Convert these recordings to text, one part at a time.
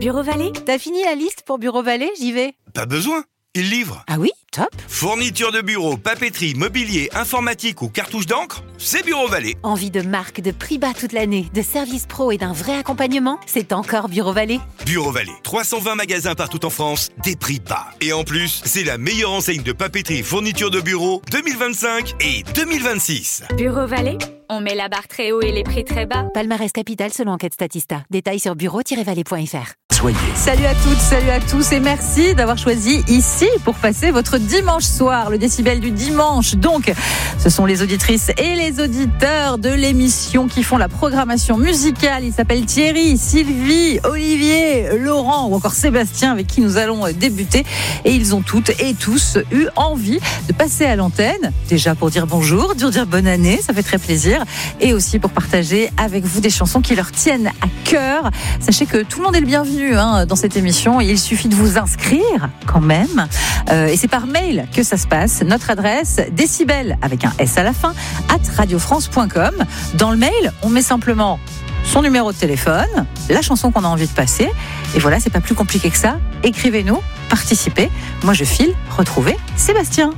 Bureau Vallée, t'as fini la liste pour Bureau Vallée? J'y vais. Pas besoin, il livre. Ah oui, top. Fourniture de bureau, papeterie, mobilier, informatique ou cartouche d'encre, c'est Bureau Vallée. Envie de marque, de prix bas toute l'année, de services pro et d'un vrai accompagnement? C'est encore Bureau Vallée. Bureau Vallée, 320 magasins partout en France, des prix bas. Et en plus, c'est la meilleure enseigne de papeterie et fourniture de bureau 2025 et 2026. Bureau Vallée, on met la barre très haut et les prix très bas. Palmarès Capital selon enquête Statista. Détails sur bureau-vallée.fr. Salut à toutes, salut à tous et merci d'avoir choisi ici pour passer votre dimanche soir, le décibel du dimanche. Donc, ce sont les auditrices et les auditeurs de l'émission qui font la programmation musicale. Ils s'appellent Thierry, Sylvie, Olivier, Laurent ou encore Sébastien avec qui nous allons débuter. Et ils ont toutes et tous eu envie de passer à l'antenne, déjà pour dire bonjour, dire bonne année, ça fait très plaisir. Et aussi pour partager avec vous des chansons qui leur tiennent à cœur. Sachez que tout le monde est le bienvenu dans cette émission. Il suffit de vous inscrire quand même. Et c'est par mail que ça se passe. Notre adresse, décibel avec un S à la fin, @radiofrance.com. Dans le mail, on met simplement son numéro de téléphone, la chanson qu'on a envie de passer. Et voilà, c'est pas plus compliqué que ça. Écrivez-nous, participez. Moi, je file retrouver Sébastien.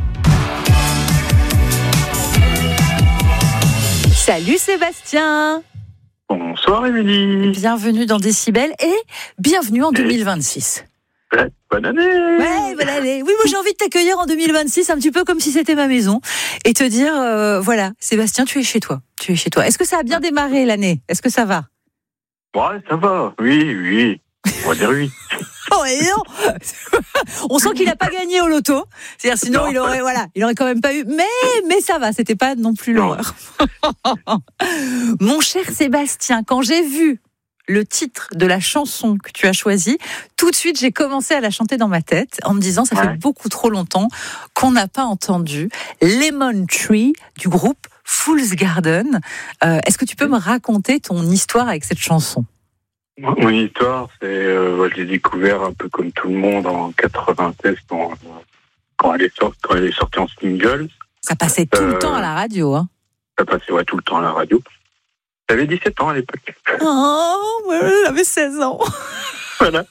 Salut Sébastien. Bonsoir Émilie. Bienvenue dans Décibel et bienvenue en 2026. Bonne année. Ouais, bonne année. Oui, moi j'ai envie de t'accueillir en 2026 un petit peu comme si c'était ma maison et te dire, voilà, Sébastien, tu es chez toi. Tu es chez toi. Est-ce que ça a bien démarré l'année? Est-ce que ça va? Ouais, ça va. Oui. On va dire oui. Oh, et non. On sent qu'il n'a pas gagné au loto. C'est-à-dire, sinon, il aurait quand même pas eu. Mais ça va, c'était pas non plus l'horreur. Mon cher Sébastien, quand j'ai vu le titre de la chanson que tu as choisie, tout de suite, j'ai commencé à la chanter dans ma tête en me disant, ça fait beaucoup trop longtemps qu'on n'a pas entendu Lemon Tree du groupe Fool's Garden. Est-ce que tu peux me raconter ton histoire avec cette chanson? Mon histoire, c'est je l'ai découvert un peu comme tout le monde en 96 quand elle est sortie en single. Ça passait tout le temps à la radio, hein. Ça passait tout le temps à la radio. J'avais 17 ans à l'époque. Oh, j'avais 16 ans. Voilà.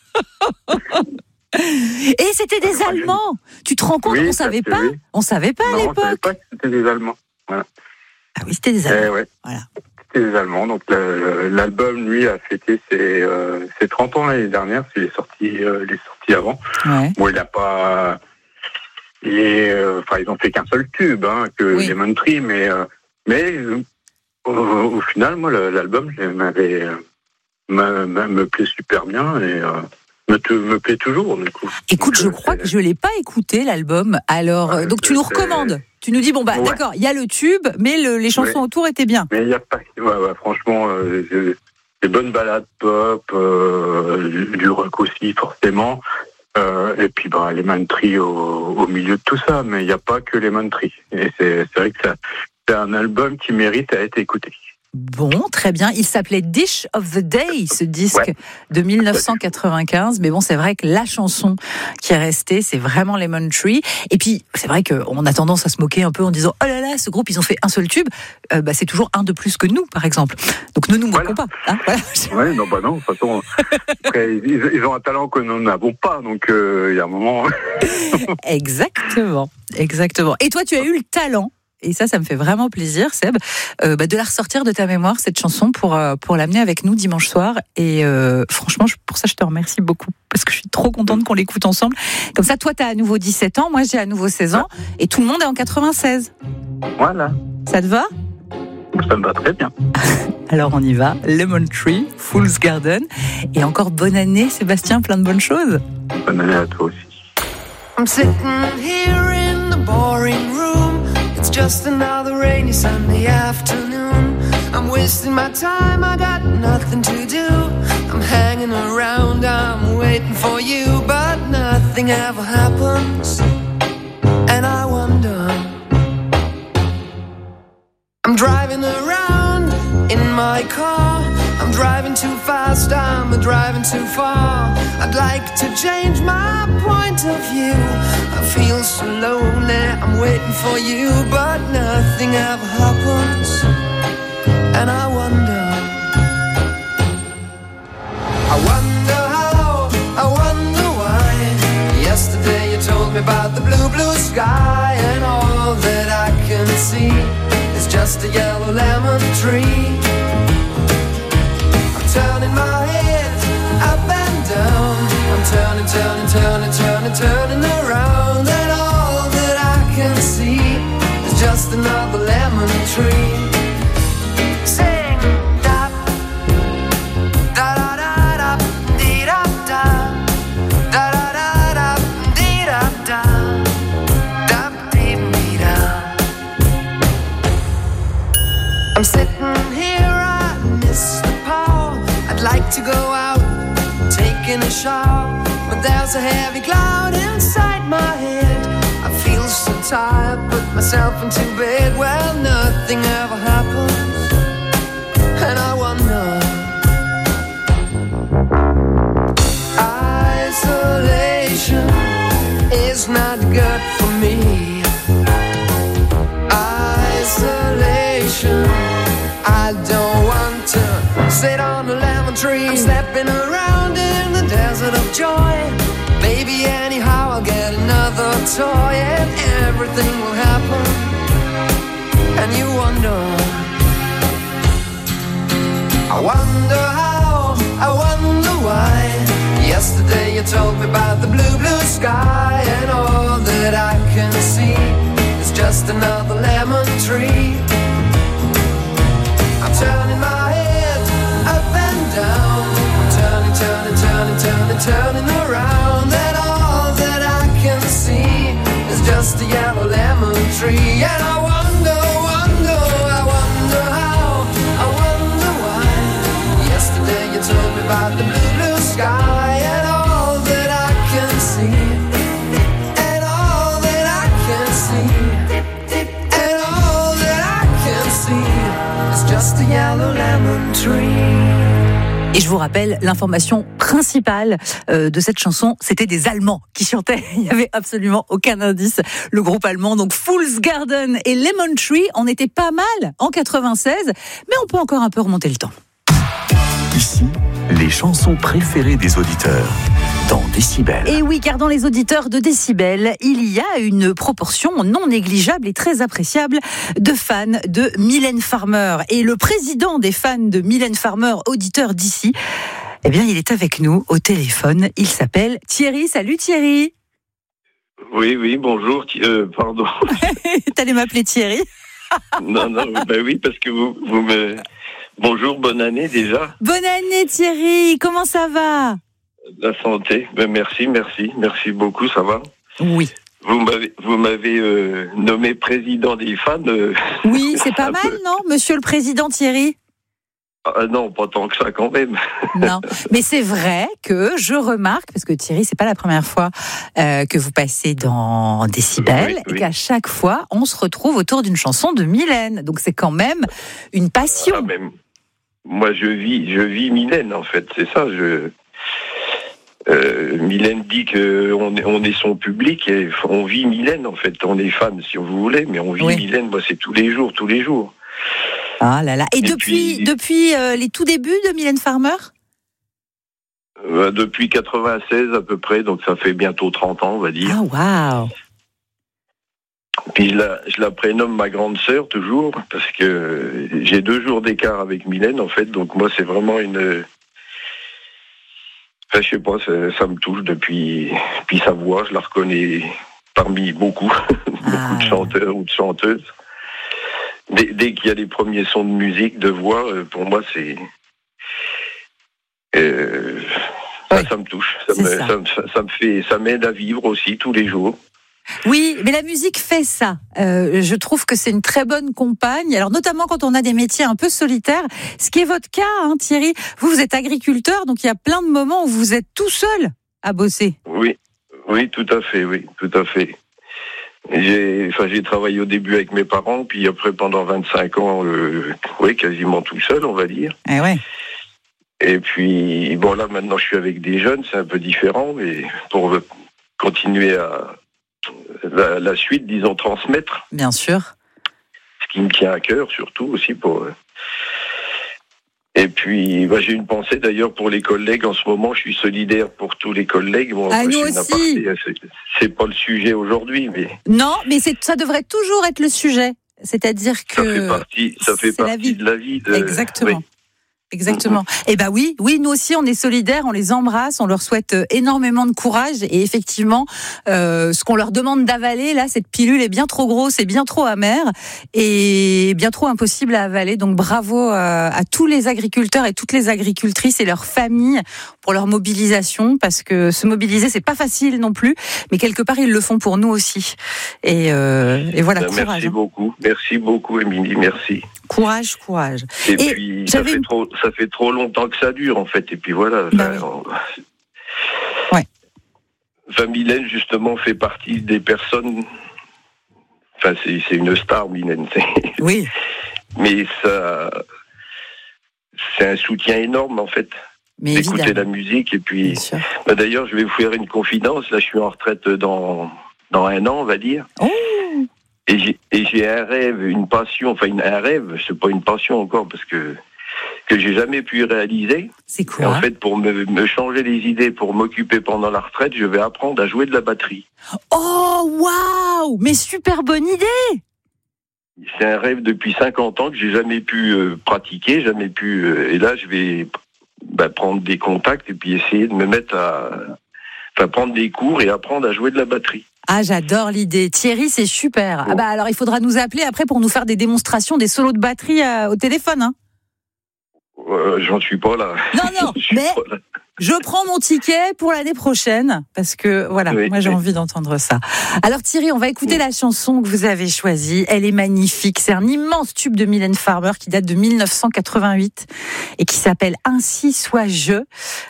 Et c'était des Allemands. Tu te rends compte, on savait pas. On savait pas à l'époque. On savait pas que c'était des Allemands. Voilà. Ah oui, c'était des Allemands. Ouais. Voilà. C'était des Allemands. Donc l'album, lui, a fêté ses 30 ans l'année dernière. Il est sorti avant. Ouais. Bon, il a pas. Ils ont fait qu'un seul tube, que Lemon Tree, mais au final, moi, l'album, me plaît super bien et me plaît toujours, du coup. Écoute, je crois que je l'ai pas écouté, l'album. Alors, donc tu nous recommandes. Tu nous dis, d'accord, il y a le tube, mais les chansons autour étaient bien. Mais il y a pas, franchement, des bonnes ballades pop, du rock aussi, forcément. Et puis, Lemon Tree au milieu de tout ça, mais il n'y a pas que Lemon Tree. Et c'est vrai que c'est un album qui mérite à être écouté. Bon, très bien. Il s'appelait Dish of the Day, ce disque de 1995. Mais bon, c'est vrai que la chanson qui est restée, c'est vraiment Lemon Tree. Et puis, c'est vrai qu'on a tendance à se moquer un peu en disant « Oh là là, ce groupe, ils ont fait un seul tube. » C'est toujours un de plus que nous, par exemple. Donc, ne nous moquons pas. Hein, voilà. Non, de toute façon, après, ils ont un talent que nous n'avons pas. Donc, il y a un moment... Exactement. Et toi, tu as eu le talent. Et ça me fait vraiment plaisir, Seb, de la ressortir de ta mémoire, cette chanson, pour l'amener avec nous dimanche soir. Et franchement, pour ça, je te remercie beaucoup, parce que je suis trop contente qu'on l'écoute ensemble. Comme ça, toi, t'as à nouveau 17 ans, moi, j'ai à nouveau 16 ans, et tout le monde est en 96. Voilà. Ça te va? Ça me va très bien. Alors, on y va. Lemon Tree, Fool's Garden. Et encore bonne année, Sébastien, plein de bonnes choses. Bonne année à toi aussi. I'm sitting here in the boring room. It's just another rainy Sunday afternoon. I'm wasting my time, I got nothing to do. I'm hanging around, I'm waiting for you, but nothing ever happens. And I wonder, I'm driving around in my car. I'm driving too fast, I'm driving too far. I'd like to change my point of view. I feel so lonely, I'm waiting for you, but nothing ever happens. And I wonder how sky, and all that I can see is just a yellow lemon tree. I'm turning my head up and down, I'm turning, turning, turning, turning, turning around, and all that I can see is just another lemon tree. Sing da da da da da dee da da da da da da dee da da da dee dee da. I'm sitting here, I miss the power. I'd like to go out, taking a shower, but there's a heavy cloud inside my head. I feel so tired, put myself into bed. Well, nothing ever happens, and I wonder. Isolation is not good for me. Isolation, I don't want to sit on a lemon tree. I'm stepping around in the desert of joy. Maybe anyhow I'll get another toy, and everything will happen, and you wonder. I wonder how, I wonder why. Yesterday you told me about the blue, blue sky, and all that I can see is just another lemon tree. I'm turning my head up and down, I'm turning, turning, turning, turning, turning around, and all that I can see is just a yellow lemon tree. And I wonder, wonder, I wonder how, I wonder why. Yesterday you told me about the blue, blue sky, and all that I can see, and all that I can see, and all that I can see is just a yellow lemon tree. Et je vous rappelle, l'information principale de cette chanson, c'était des Allemands qui chantaient. Il n'y avait absolument aucun indice. Le groupe allemand, donc Fool's Garden et Lemon Tree, on était pas mal en 96, mais on peut encore un peu remonter le temps. Ici, les chansons préférées des auditeurs dans Décibel. Et oui, car dans les auditeurs de Décibel, il y a une proportion non négligeable et très appréciable de fans de Mylène Farmer. Et le président des fans de Mylène Farmer, auditeur d'ici, eh bien, il est avec nous au téléphone. Il s'appelle Thierry. Salut Thierry. Oui, bonjour. Pardon. T'allais m'appeler Thierry? Non, ben oui, parce que vous me... Bonjour, bonne année déjà. Bonne année Thierry, comment ça va? La santé, ben merci beaucoup, ça va? Oui. Vous m'avez nommé président des fans. Oui, c'est pas mal, non, monsieur le président Thierry? Non, pas tant que ça quand même. Non, mais c'est vrai que je remarque, parce que Thierry, c'est pas la première fois que vous passez dans Décibel, et qu'à chaque fois, on se retrouve autour d'une chanson de Mylène. Donc c'est quand même une passion. Ah, même. Moi, je vis Mylène, en fait, c'est ça. Mylène dit qu'on est son public, et on vit Mylène, en fait. On est fan, si vous voulez, mais on vit Mylène, moi, c'est tous les jours. Ah là là. Et depuis les tout débuts de Mylène Farmer? Depuis 96 à peu près, donc ça fait bientôt 30 ans, on va dire. Ah, waouh. Puis je la prénomme ma grande sœur toujours, parce que j'ai 2 jours d'écart avec Mylène, en fait, donc moi c'est vraiment une... Enfin, je sais pas, ça me touche depuis sa voix, je la reconnais parmi beaucoup de chanteurs ou de chanteuses. Dès qu'il y a les premiers sons de musique, de voix, pour moi, c'est... ça me touche. Ça m'aide à vivre aussi tous les jours. Oui, mais la musique fait ça. Je trouve que c'est une très bonne compagne. Alors, notamment quand on a des métiers un peu solitaires, ce qui est votre cas, hein, Thierry. Vous êtes agriculteur, donc il y a plein de moments où vous êtes tout seul à bosser. Oui, tout à fait. J'ai travaillé au début avec mes parents, puis après pendant 25 ans, quasiment tout seul, on va dire. Eh ouais. Et puis, bon là maintenant je suis avec des jeunes, c'est un peu différent, mais pour continuer à la suite, disons, transmettre. Bien sûr. Ce qui me tient à cœur, surtout aussi pour... Et puis, j'ai une pensée d'ailleurs pour les collègues. En ce moment, je suis solidaire pour tous les collègues. Bon, nous aussi. C'est pas le sujet aujourd'hui, mais... Non, mais ça devrait toujours être le sujet. C'est-à-dire que... Ça fait partie de la vie. Exactement. Oui. Exactement. Et oui, nous aussi, on est solidaires, on les embrasse, on leur souhaite énormément de courage. Et effectivement, ce qu'on leur demande d'avaler, là, cette pilule est bien trop grosse et bien trop amère et bien trop impossible à avaler. Donc bravo à tous les agriculteurs et toutes les agricultrices et leurs familles pour leur mobilisation, parce que se mobiliser, c'est pas facile non plus, mais quelque part, ils le font pour nous aussi. Et voilà, courage. Merci beaucoup, Émilie, merci. Courage. Et puis, ça fait trop longtemps que ça dure, en fait. Et puis voilà. Ouais. Mylène, justement, fait partie des personnes... Enfin, c'est une star, Mylène. Oui. Mais ça... C'est un soutien énorme, en fait. Mais d'écouter évidemment. la musique. Et puis... d'ailleurs, je vais vous faire une confidence. Là, je suis en retraite dans 1 an, on va dire. Oh. Et j'ai un rêve, une passion, un rêve, c'est pas une passion encore, parce que j'ai jamais pu réaliser. C'est quoi? Et en fait, pour me changer les idées, pour m'occuper pendant la retraite, je vais apprendre à jouer de la batterie. Oh, waouh! Mais super bonne idée! C'est un rêve depuis 50 ans que j'ai jamais pu pratiquer, jamais pu... et là, je vais prendre des contacts et puis essayer de me mettre prendre des cours et apprendre à jouer de la batterie. Ah, j'adore l'idée. Thierry, c'est super. Bon. Alors il faudra nous appeler après pour nous faire des démonstrations, des solos de batterie au téléphone. Hein. J'en suis pas là. Non, mais je prends mon ticket pour l'année prochaine, parce que moi j'ai envie d'entendre ça. Alors Thierry, on va écouter la chanson que vous avez choisie. Elle est magnifique. C'est un immense tube de Mylène Farmer qui date de 1988 et qui s'appelle Ainsi soit je.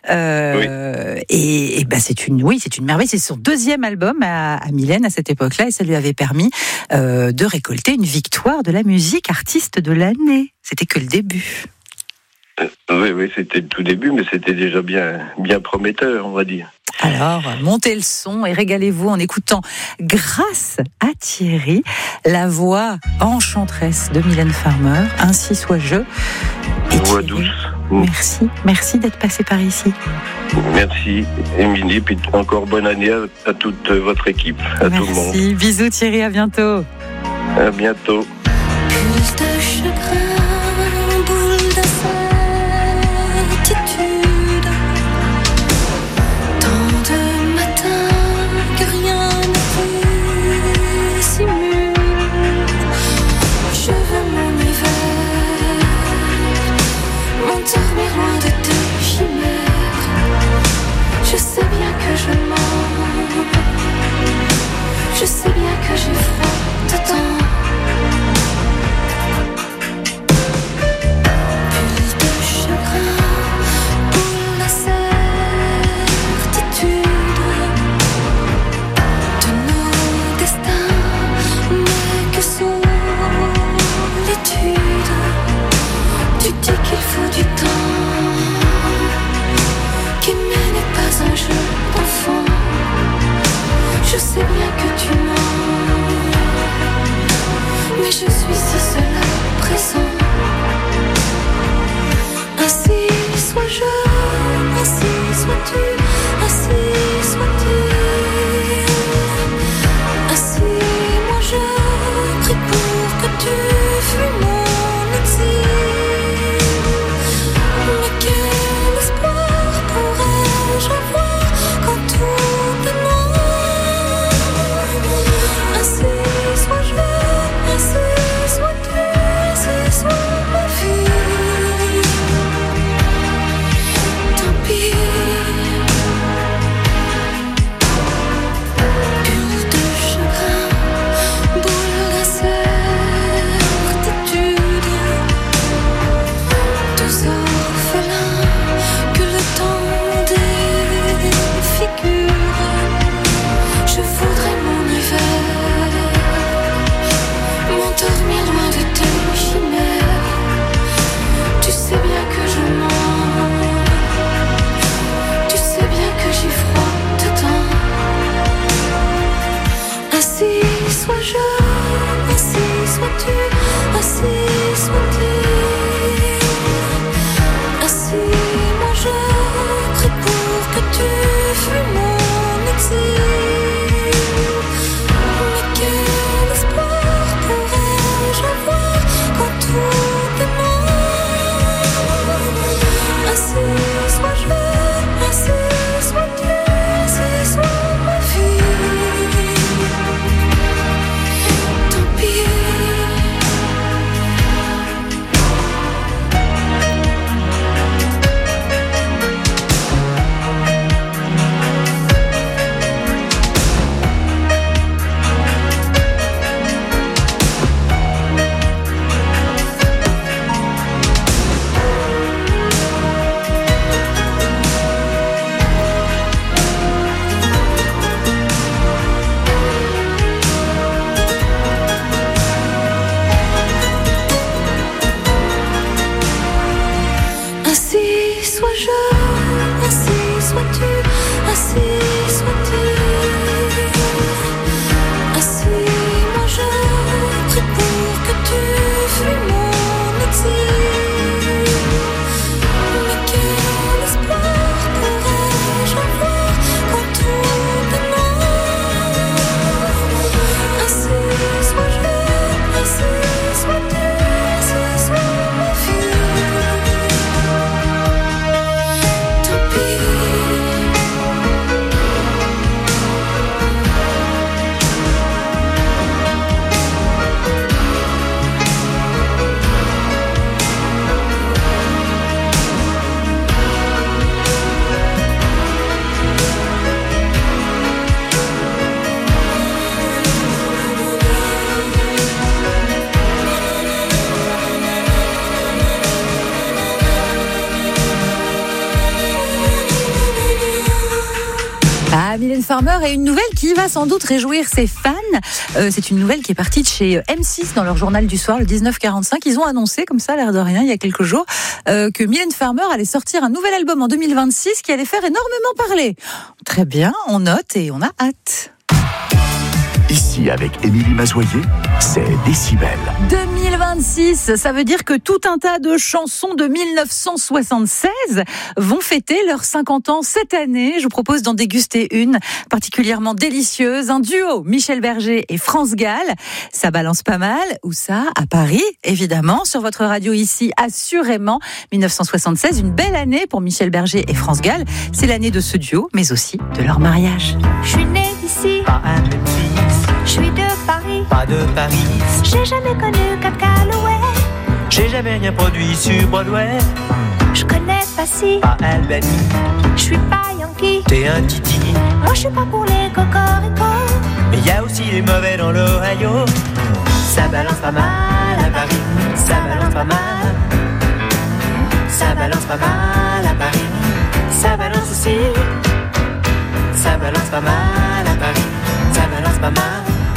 Et c'est une merveille. C'est son 2e album à Mylène à cette époque-là, et ça lui avait permis de récolter une victoire de la musique artiste de l'année. C'était que le début. Oui, c'était le tout début, mais c'était déjà bien prometteur, on va dire. Alors, montez le son et régalez-vous en écoutant, grâce à Thierry, la voix enchanteresse de Mylène Farmer, Ainsi soit je. Et voix Thierry, douce. Merci d'être passé par ici. Merci, Émilie, puis encore bonne année à toute votre équipe, à tout le monde. Merci, bisous Thierry, à bientôt. À bientôt. Plus de chagrin. Je sais bien que j'ai froid dedans. Plus de chagrin pour la certitude de nos destins n'est que solitude. Tu dis qu'il faut du temps, qu'aimer n'est pas un jeu d'enfant. Je sais bien que tu mens, mais je suis si seule à présent. Ainsi sois-je, ainsi sois-tu, ainsi sois-tu. Ainsi moi je prie pour que tu fuis mon exil. Mais quel espoir pourrais-je avoir quand tout est noir? Ah, Mylène Farmer est une nouvelle qui va sans doute réjouir ses fans. C'est une nouvelle qui est partie de chez M6 dans leur journal du soir, le 19:45. Ils ont annoncé, comme ça, l'air de rien, il y a quelques jours, que Mylène Farmer allait sortir un nouvel album en 2026 qui allait faire énormément parler. Très bien, on note et on a hâte. Ici, avec Émilie Mazoyer, c'est Décibel. 2026, ça veut dire que tout un tas de chansons de 1976 vont fêter leurs 50 ans cette année. Je vous propose d'en déguster une particulièrement délicieuse, un duo Michel Berger et France Gall. Ça balance pas mal. Où ça ? À Paris, évidemment. Sur votre radio ici, assurément. 1976, une belle année pour Michel Berger et France Gall. C'est l'année de ce duo, mais aussi de leur mariage. Je suis née d'ici, Pas un Memphis, je suis de Paris. pas de Paris. J'ai jamais connu Cap Calloway. J'ai jamais rien produit sur Broadway. Je connais pas si, Pas Albany, je suis pas Yankee. t'es un titi. Moi je suis pas pour les cocoricots. Mais y a aussi les mauvais dans l'Ohio. Ça balance pas mal à Paris. Ça balance pas mal. Ça balance pas mal à Paris. Ça balance aussi. Ça balance pas mal à Paris. Ça balance pas mal.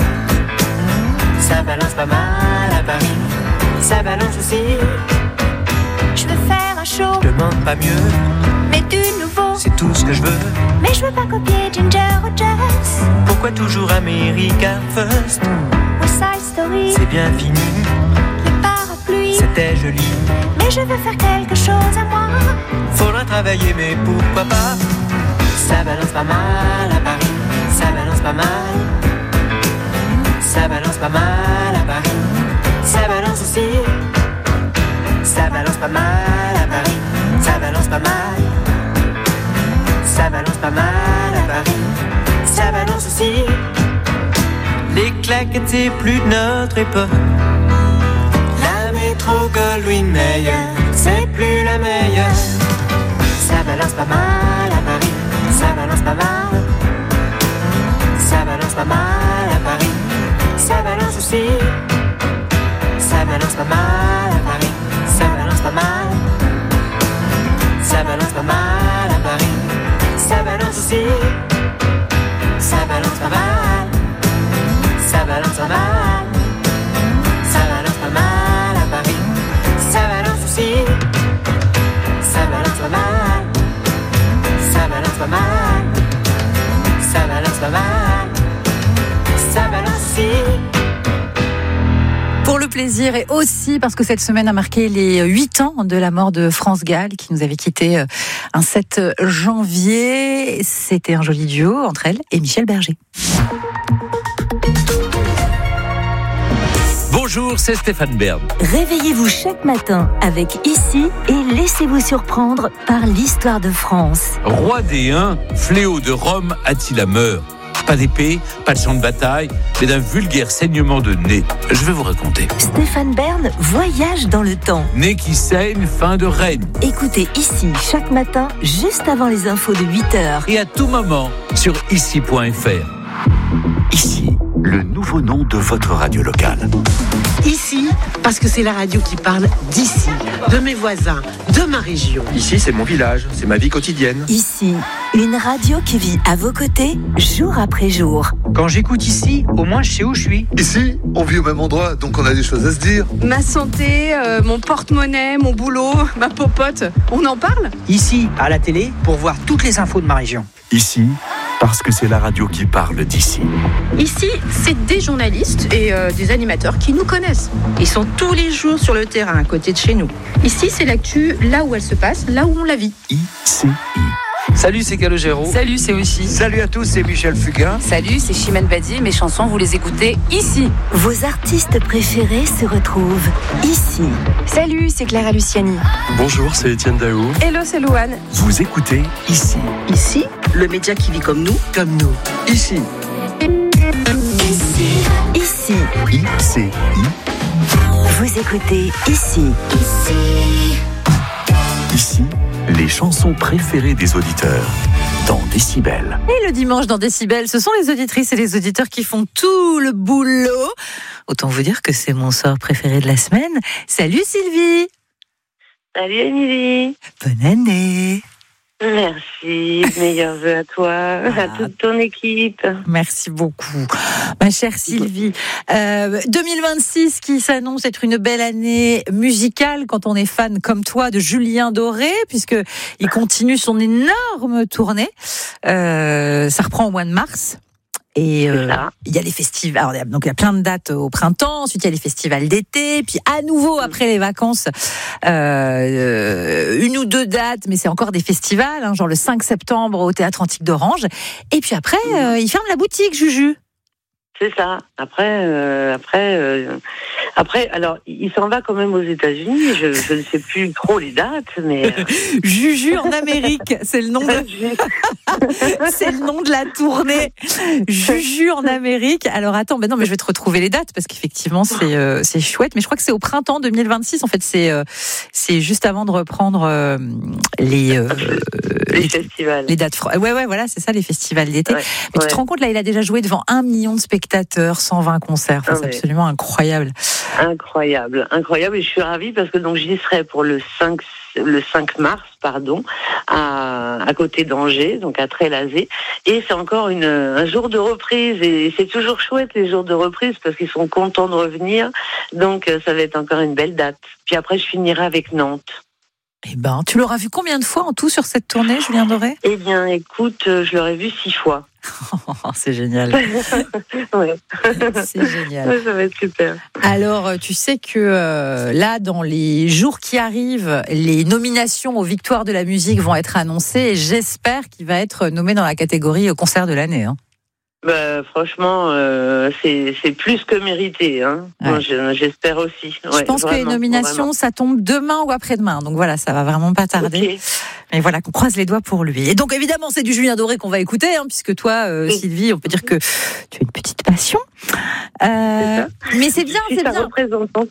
Ça balance pas mal à Paris. Ça balance aussi. Je veux faire un show, Demande pas mieux, mais du nouveau. c'est tout ce que je veux. Mais je veux pas copier Ginger Rogers. Pourquoi toujours America First? West Side Story, C'est bien fini, les parapluies. c'était joli. Mais je veux faire quelque chose à moi. Faudra travailler, mais pourquoi pas? Ça balance pas mal à Paris. Ça balance pas mal. Ça balance pas mal à Paris. Ça balance aussi. Ça balance pas mal à Paris. Ça balance pas mal. Ça balance pas mal à Paris. Ça balance aussi. Les claquettes, c'est plus de notre époque. La métro Goldwyn Mayer, c'est plus la meilleure. Ça balance pas mal à Paris. Ça balance pas mal. Ça balance pas mal à Paris. Ça balance aussi. Ça balance pas mal à Paris. Ça balance pas mal. Ça balance pas mal à Paris. Ça balance aussi. Ça balance pas mal. Ça balance pas mal. Ça balance pas mal à Paris. Ça balance aussi. Ça balance pas mal. Ça balance pas mal. Ça balance pas mal. Ça balance aussi. Pour le plaisir et aussi parce que cette semaine a marqué les 8 ans de la mort de France Gall qui nous avait quittés un 7 janvier. C'était un joli duo entre elle et Michel Berger. Bonjour, c'est Stéphane Bern. Réveillez-vous chaque matin avec Ici et laissez-vous surprendre par l'histoire de France. Roi des Huns, fléau de Rome, Attila meurt. Pas d'épée, pas de champ de bataille, mais d'un vulgaire saignement de nez. Je vais vous raconter. Stéphane Bern voyage dans le temps. Nez qui saigne, fin de règne. Écoutez Ici chaque matin, juste avant les infos de 8h. Et à tout moment, sur ici.fr. Ici, le nouveau nom de votre radio locale. Ici, parce que c'est la radio qui parle d'ici, de mes voisins, de ma région. Ici, c'est mon village, c'est ma vie quotidienne. Ici, une radio qui vit à vos côtés, jour après jour. Quand j'écoute Ici, au moins je sais où je suis. Ici, on vit au même endroit, donc on a des choses à se dire. Ma santé, mon porte-monnaie, mon boulot, ma popote, on en parle ? Ici, à la télé, pour voir toutes les infos de ma région. Ici, parce que c'est la radio qui parle d'ici. Ici, c'est des journalistes et des animateurs qui nous connaissent. Ils sont tous les jours sur le terrain, à côté de chez nous. Ici, c'est l'actu, là où elle se passe, là où on la vit. ICI. Salut, c'est Calogero. Salut, c'est Aussi. Salut à tous, c'est Michel Fugain. Salut, c'est Chimène Badi. Mes chansons, vous les écoutez ici. Vos artistes préférés se retrouvent ici. Salut, c'est Clara Luciani. Bonjour, c'est Étienne Daou. Hello, c'est Louane. Vous écoutez Ici. Ici, le média qui vit comme nous. Ici. Ici. ICI. Vous écoutez Ici. Ici, les chansons préférées des auditeurs dans Décibel. Et le dimanche dans Décibel, ce sont les auditrices et les auditeurs qui font tout le boulot. Autant vous dire que c'est mon sort préféré de la semaine. Salut Sylvie. Salut Émilie. Bonne année. Merci, meilleurs vœux à toi, à toute ton équipe. Merci beaucoup, ma chère Sylvie. 2026 qui s'annonce être une belle année musicale quand on est fan comme toi de Julien Doré, puisque il continue son énorme tournée. Ça reprend au mois de mars. Et il y a les festivals. Alors, donc il y a plein de dates au printemps. Ensuite il y a les festivals d'été. Puis à nouveau après les vacances, une ou deux dates, mais c'est encore des festivals. Genre le 5 septembre au Théâtre Antique d'Orange. Et puis après, il ferme la boutique, Juju. C'est ça. Après, alors, il s'en va quand même aux États-Unis. Je ne sais plus trop les dates, mais Juju en Amérique, c'est le nom de c'est le nom de la tournée. Juju en Amérique. Alors attends, non, mais je vais te retrouver les dates parce qu'effectivement c'est chouette. Mais je crois que c'est au printemps 2026. En fait, c'est juste avant de reprendre les festivals, les dates. Ouais, voilà, c'est ça, les festivals d'été. Ouais, mais tu te rends compte là, il a déjà joué devant 1 million de spectateurs, 120 concerts. Enfin, c'est absolument incroyable. Incroyable. Et je suis ravie parce que donc j'y serai pour le 5 mars, à côté d'Angers, donc à Trélazé. Et c'est encore un jour de reprise. Et c'est toujours chouette les jours de reprise parce qu'ils sont contents de revenir. Donc ça va être encore une belle date. Puis après, je finirai avec Nantes. Eh ben, tu l'auras vu combien de fois en tout sur cette tournée, Julien Doré ? Eh bien, écoute, je l'aurais vu 6 fois. C'est génial. Ouais. C'est génial. Ouais, ça va être super. Alors, tu sais que là, dans les jours qui arrivent, les nominations aux Victoires de la musique vont être annoncées et j'espère qu'il va être nommé dans la catégorie concert de l'année. Hein. Franchement, c'est plus que mérité. Hein. Ouais. Moi, j'espère aussi. Je pense que les nominations, ça tombe demain ou après-demain. Donc voilà, ça va vraiment pas tarder. Okay. Mais voilà, qu'on croise les doigts pour lui. Et donc évidemment, c'est du Julien Doré qu'on va écouter, puisque toi, Sylvie, on peut dire que tu as une petite passion. Mais c'est bien, c'est bien. Représentante.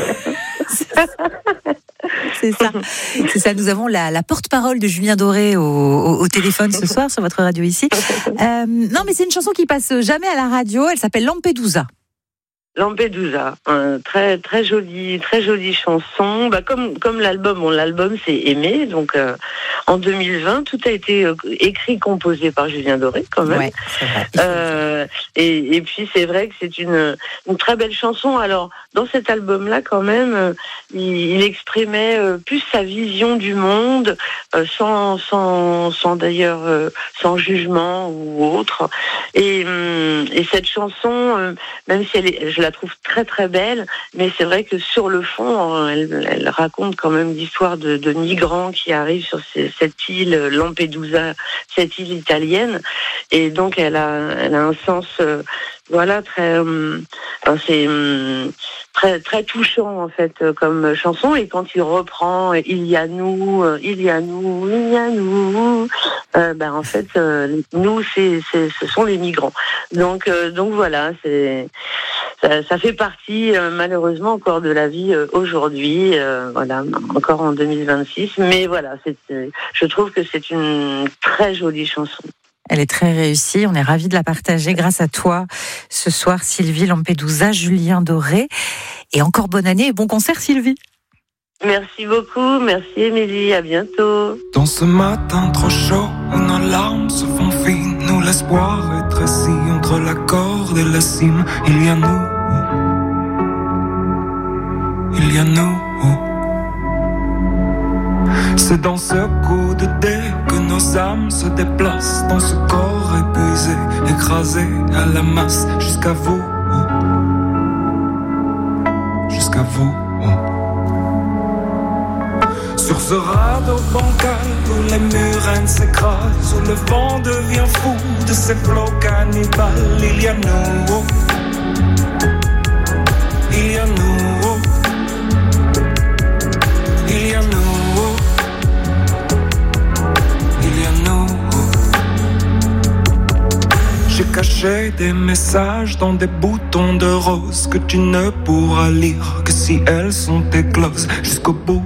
C'est ça. Nous avons la porte-parole de Julien Doré au téléphone ce soir sur votre radio ici. Non, mais c'est une chanson qui passe jamais à la radio. Elle s'appelle Lampedusa. Lampedusa, très très jolie chanson. Comme l'album, l'album c'est Aimé. Donc en 2020, tout a été écrit, composé par Julien Doré quand même. Ouais, c'est vrai. Et puis c'est vrai que c'est une très belle chanson. Alors dans cet album-là, quand même, il exprimait plus sa vision du monde, sans d'ailleurs sans jugement ou autre. Et cette chanson, même si je la trouve très très belle, mais c'est vrai que sur le fond, elle raconte quand même l'histoire de migrants qui arrivent sur cette île Lampedusa, cette île italienne, et donc elle a un sens, c'est très très touchant en fait comme chanson. Et quand il reprend il y a nous, en fait nous ce sont les migrants. Donc voilà, ça fait partie malheureusement encore de la vie aujourd'hui, encore en 2026. Mais voilà, je trouve que c'est une très jolie chanson. Elle est très réussie, on est ravis de la partager grâce à toi ce soir, Sylvie Lampedusa, Julien Doré. Et encore bonne année et bon concert, Sylvie. Merci beaucoup, merci Émilie, à bientôt. Dans ce matin trop chaud où nos larmes se font fines, où l'espoir est assis entre la corde et la cime, il y a nous. C'est dans ce coup de dé que nos âmes se déplacent, dans ce corps épuisé, écrasé à la masse, jusqu'à vous. Sur ce radeau bancal où les murènes s'écrasent, où le vent devient fou de ces flots cannibales, il y a nous. J'ai caché des messages dans des boutons de rose que tu ne pourras lire que si elles sont écloses jusqu'au bout.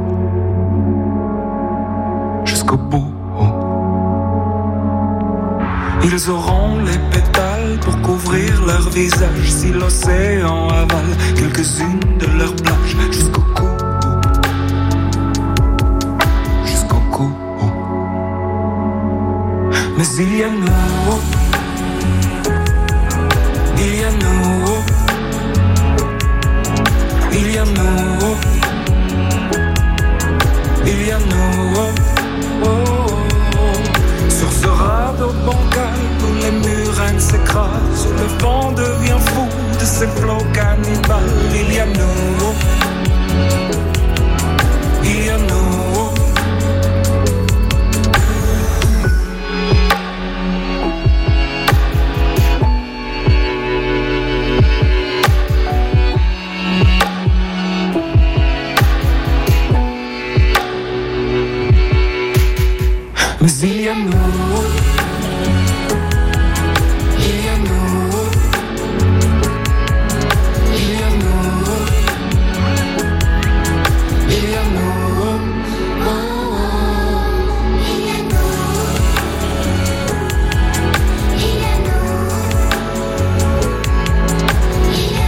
Ils auront les pétales pour couvrir leur visage si l'océan avale quelques-unes de leurs plages jusqu'au cou. Mais il y a nous, il y a nous, il y a nous, il y a nous. Sur ce radeau bancal où les murènes s'écrasent, le vent devient fou de ces flots cannibales. Il y a nous, il y a nous. Mais il y a nous, il y a nous, il y a nous, il y a nous, oh, il y a nous, il y a nous, il y a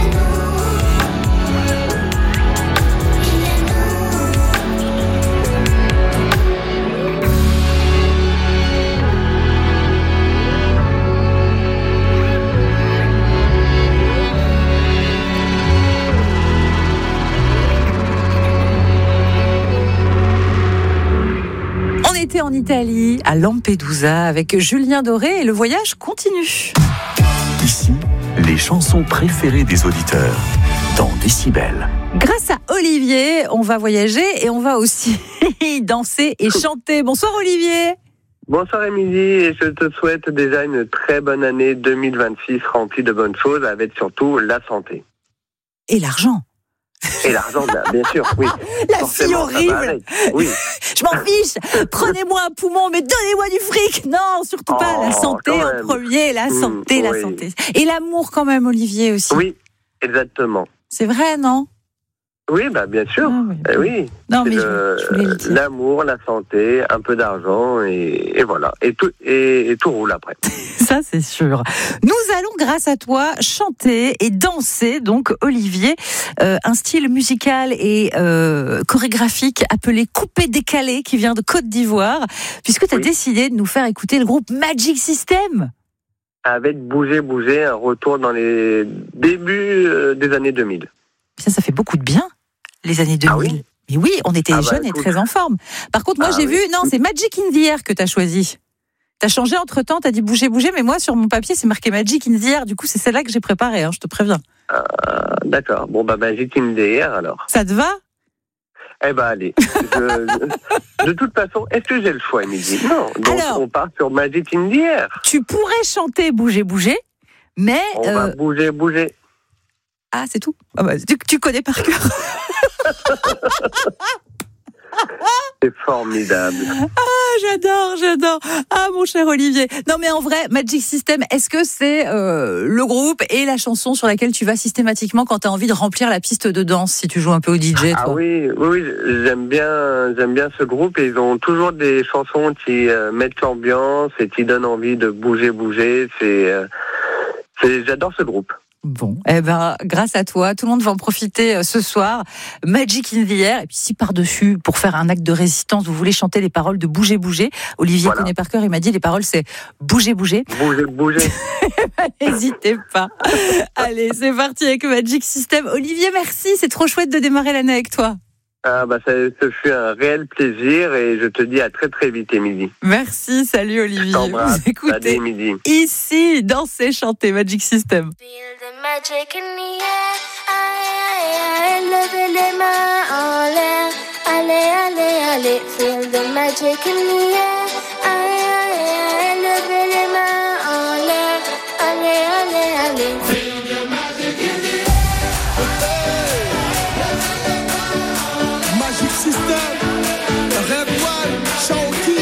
En Italie, à Lampedusa, avec Julien Doré, et le voyage continue. Ici, les chansons préférées des auditeurs, dans Décibel. Grâce à Olivier, on va voyager et on va aussi danser et chanter. Bonsoir Olivier. Bonsoir Émilie, et je te souhaite déjà une très bonne année 2026 remplie de bonnes choses, avec surtout la santé. Et l'argent. Et l'argent, bien sûr, oui. La forcément, fille horrible. Oui. Je m'en fiche. Prenez-moi un poumon, mais donnez-moi du fric. Non, surtout pas. La santé en premier. La santé, la santé. Et l'amour quand même, Olivier, aussi. Oui, exactement. C'est vrai, non ? Oui, bah bien sûr. Ah, oui. Oui. Non, mais je voulais le dire. L'amour, la santé, un peu d'argent et voilà. Et tout roule après. Ça, c'est sûr. Nous allons, grâce à toi, chanter et danser. Donc, Olivier, un style musical et chorégraphique appelé coupé-décalé qui vient de Côte d'Ivoire, puisque tu as décidé de nous faire écouter le groupe Magic System. Avec Bouger, Bouger, un retour dans les débuts des années 2000. Ça fait beaucoup de bien. Les années 2000. Ah oui. Mais oui, on était jeunes et très en forme. Par contre, moi, j'ai vu, non, c'est Magic in the Air que tu as choisi. Tu as changé entre-temps, tu as dit bouger, bouger, mais moi, sur mon papier, c'est marqué Magic in the Air. Du coup, c'est celle-là que j'ai préparée, hein, je te préviens. D'accord. Bon, bah, Magic in the Air, alors. Ça te va ? Eh ben, allez. De toute façon, est-ce que j'ai le choix, Émilie ? Non. Donc, alors, on part sur Magic in the Air. Tu pourrais chanter bouger, bouger, mais... On va bouger, bouger. Ah, c'est tout ? Ah bah, tu connais par cœur. C'est formidable. Ah, j'adore. Ah, mon cher Olivier. Non, mais en vrai, Magic System, est-ce que c'est le groupe et la chanson sur laquelle tu vas systématiquement quand tu as envie de remplir la piste de danse, si tu joues un peu au DJ, toi ? Ah oui, j'aime bien ce groupe et ils ont toujours des chansons qui mettent l'ambiance et qui donnent envie de bouger. J'adore ce groupe. Bon, eh ben, grâce à toi, tout le monde va en profiter ce soir. Magic in the Air. Et puis, si par-dessus, pour faire un acte de résistance, vous voulez chanter les paroles de Bouger, bouger. Olivier connaît par cœur, il m'a dit les paroles, c'est Bouger, bouger. Bouger, bouger. N'hésitez pas. Allez, c'est parti avec Magic System. Olivier, merci. C'est trop chouette de démarrer l'année avec toi. Ah bah ce fut un réel plaisir et je te dis à très très vite, Émilie. Merci, salut Olivier. Vous écoutez ici, danser, chanter Magic System. Feel the magic in the air, levez les mains en l'air, allez, feel the magic in the air, levez les mains en l'air, allez. Feel the magic in the air. Magic System, Red One, Shaoki.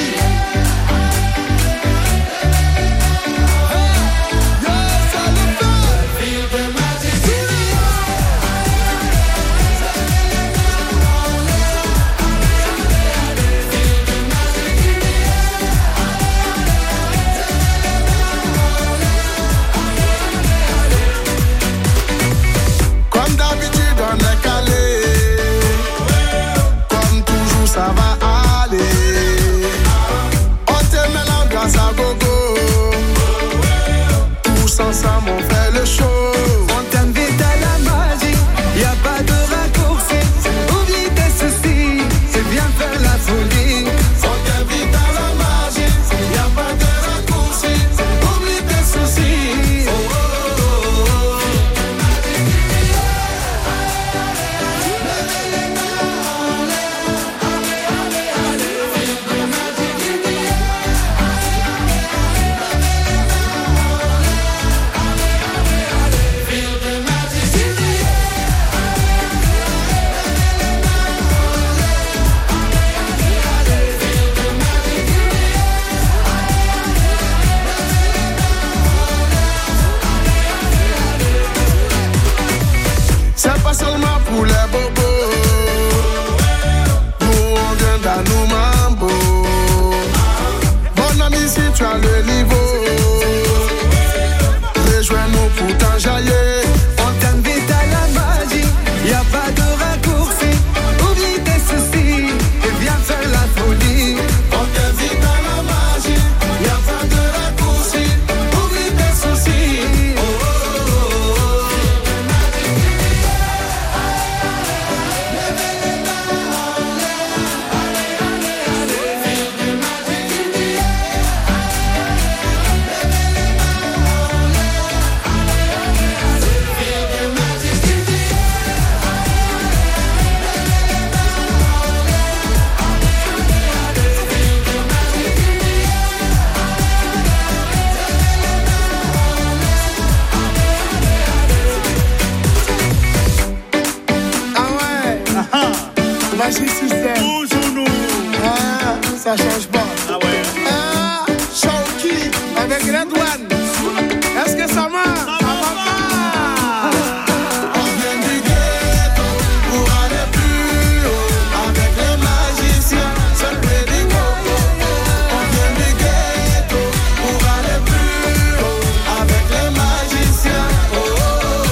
ensemble on fait le show. On t'invite à la magie, y a pas de raccourci. Oublie tes soucis, c'est bien faire la folie. On t'invite à la magie, y a pas de raccourci. Oublie tes soucis. Oh, oh, oh, oh. C'est pas seulement pour les bobos. Nous on vient dans nos mambo. Mon ami, si tu as le niveau, rejoins-nous pour t'enjailler. On t'invite à la magie, y a pas de raccourci. Oublie tes soucis et viens faire la folie. On t'invite à la magie, y a pas de raccourci. Oublie tes soucis. Oh, oh, oh, oh. Magie système. Toujours nous. Ah, ça change pas. Ah ouais. Ah, Shawky avec Redouane. Est-ce que ça marche? Ça va pas. On vient du ghetto pour aller plus haut. Avec les magiciens, c'est le Pédigo. On vient du ghetto pour aller plus haut. Avec les magiciens. Oh, oh, oh.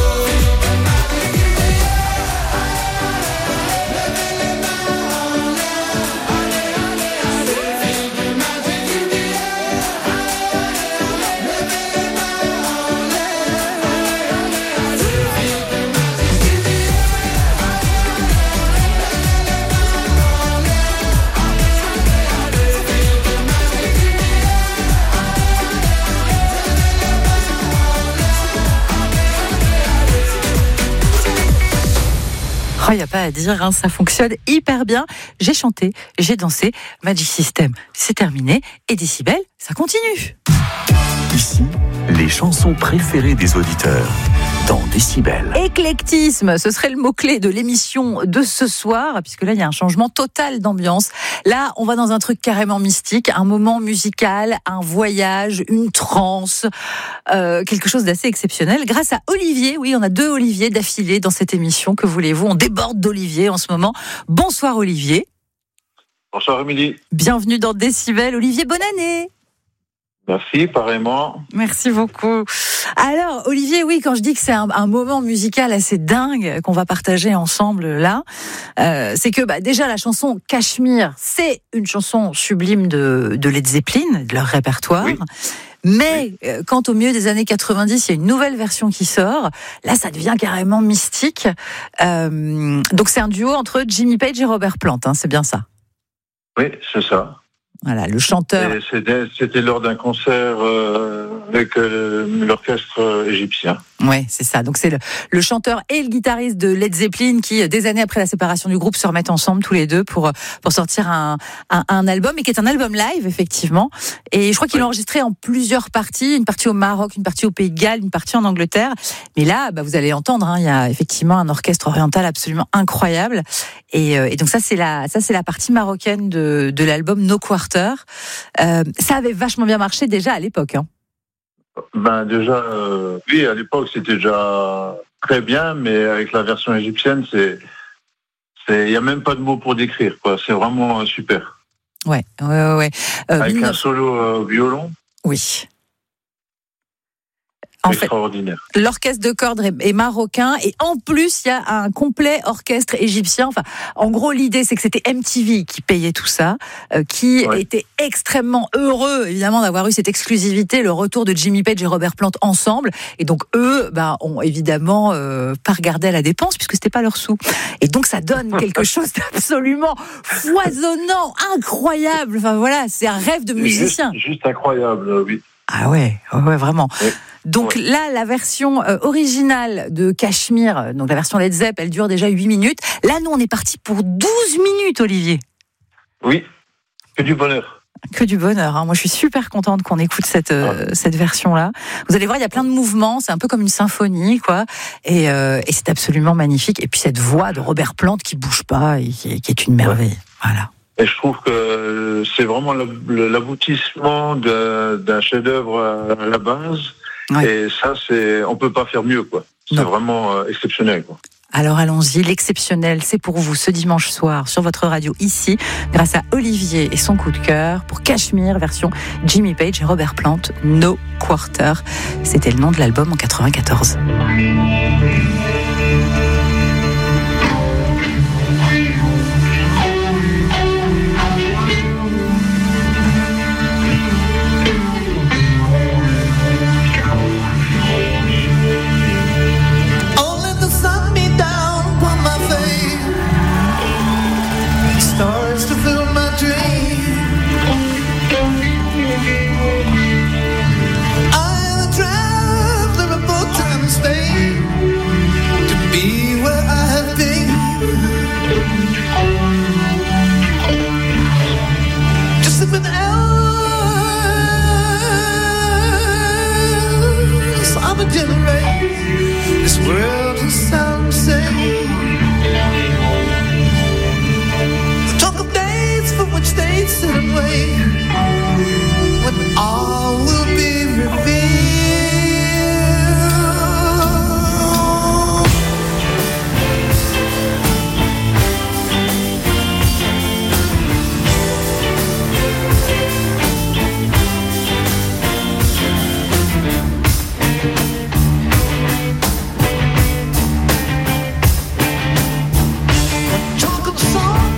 Oh, il n'y a pas à dire, hein, ça fonctionne hyper bien. J'ai chanté, j'ai dansé, Magic System, c'est terminé. Et Décibel, ça continue. Ici, les chansons préférées des auditeurs dans Décibel. Éclectisme, ce serait le mot-clé de l'émission de ce soir, puisque là, il y a un changement total d'ambiance. Là, on va dans un truc carrément mystique, un moment musical, un voyage, une transe, quelque chose d'assez exceptionnel. Grâce à Olivier, oui, on a 2 Olivier d'affilée dans cette émission, que voulez-vous, on déborde d'Olivier en ce moment. Bonsoir Olivier. Bonsoir Émilie. Bienvenue dans Décibel. Olivier, bonne année. Merci, pareillement. Merci beaucoup. Alors, Olivier, oui, quand je dis que c'est un moment musical assez dingue qu'on va partager ensemble là, c'est que déjà la chanson Cachemire, c'est une chanson sublime de Led Zeppelin, de leur répertoire. Oui. Mais quand au milieu des années 90, il y a une nouvelle version qui sort, là ça devient carrément mystique. Donc c'est un duo entre Jimmy Page et Robert Plant, hein, c'est bien ça? Oui, c'est ça. Voilà, le chanteur. Et c'était lors d'un concert avec l'orchestre égyptien. Ouais, c'est ça. Donc c'est le chanteur et le guitariste de Led Zeppelin qui, des années après la séparation du groupe, se remettent ensemble tous les deux pour sortir un album, et qui est un album live effectivement. Et je crois qu'il l'a enregistré en plusieurs parties, une partie au Maroc, une partie au Pays de Galles, une partie en Angleterre. Mais là, vous allez entendre, hein, il y a effectivement un orchestre oriental absolument incroyable. Et donc ça c'est la partie marocaine de l'album No Quarter. Ça avait vachement bien marché déjà à l'époque, hein. Déjà, oui, à l'époque c'était déjà très bien, mais avec la version égyptienne, il y a même pas de mots pour décrire, quoi. C'est vraiment super. Ouais. Avec un solo violon. Oui. extraordinaire. L'orchestre de cordes est marocain et en plus il y a un complet orchestre égyptien. Enfin, en gros l'idée c'est que c'était MTV qui payait tout ça, qui était extrêmement heureux évidemment d'avoir eu cette exclusivité, le retour de Jimmy Page et Robert Plant ensemble. Et donc eux ont évidemment pas regardé à la dépense puisque c'était pas leur sou. Et donc ça donne quelque chose d'absolument foisonnant, incroyable. Enfin voilà, c'est un rêve de musicien. Juste incroyable, oui. Ah ouais, vraiment. Oui. Donc là, la version originale de Cachemire, donc la version Led Zepp, elle dure déjà 8 minutes. Là, nous, on est parti pour 12 minutes, Olivier. Oui, que du bonheur. Que du bonheur. Moi, je suis super contente qu'on écoute cette version-là. Vous allez voir, il y a plein de mouvements. C'est un peu comme une symphonie, quoi. Et c'est absolument magnifique. Et puis cette voix de Robert Plant qui bouge pas et qui est une merveille. Voilà. Et je trouve que c'est vraiment l'aboutissement d'un chef-d'œuvre à la base. Ouais. Et ça, on peut pas faire mieux, quoi. C'est vraiment exceptionnel, quoi. Alors allons-y, l'exceptionnel, c'est pour vous ce dimanche soir sur votre radio ici, grâce à Olivier et son coup de cœur pour Cachemire, version Jimmy Page et Robert Plant, No Quarter. C'était le nom de l'album en 94.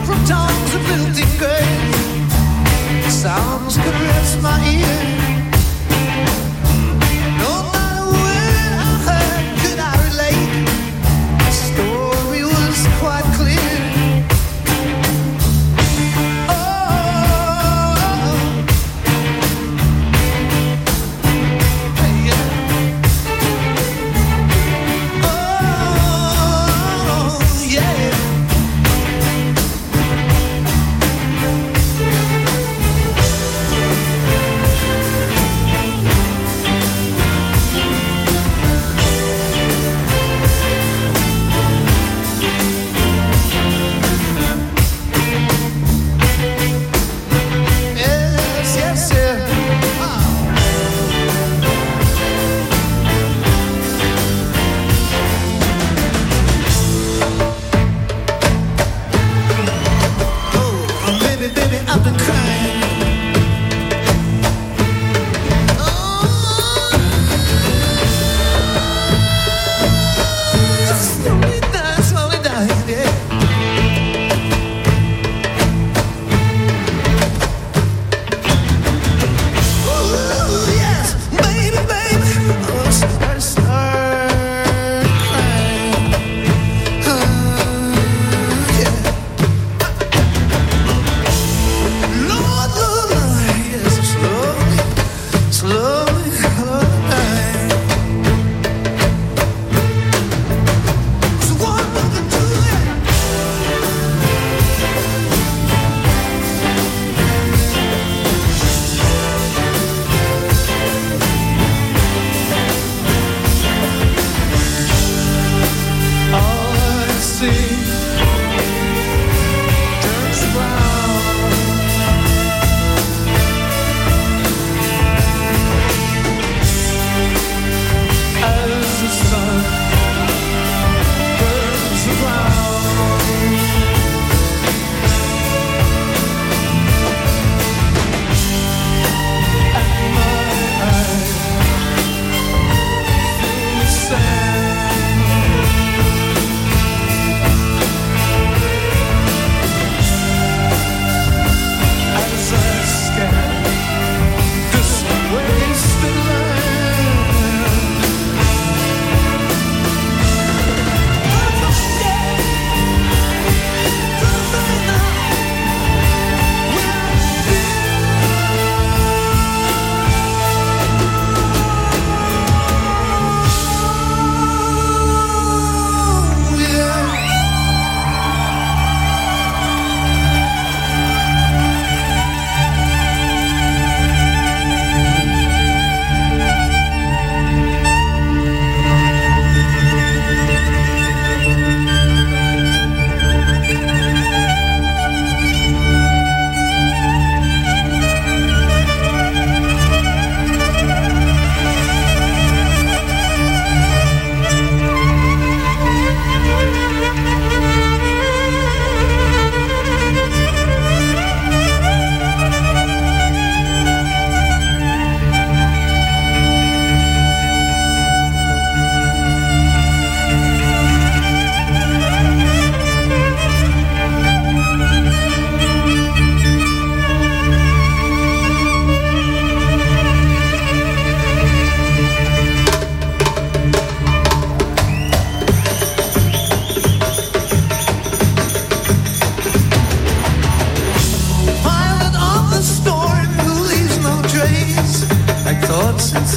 Sounds caress my ear.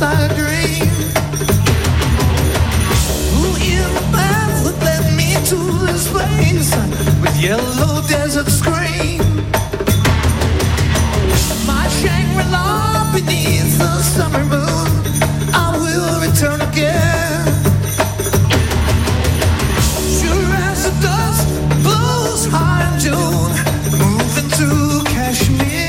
inside a dream. Who in the path that led me to this place with yellow desert screen? My Shangri-La beneath the summer moon, I will return again. Sure as the dust blows high in June, moving through Kashmir.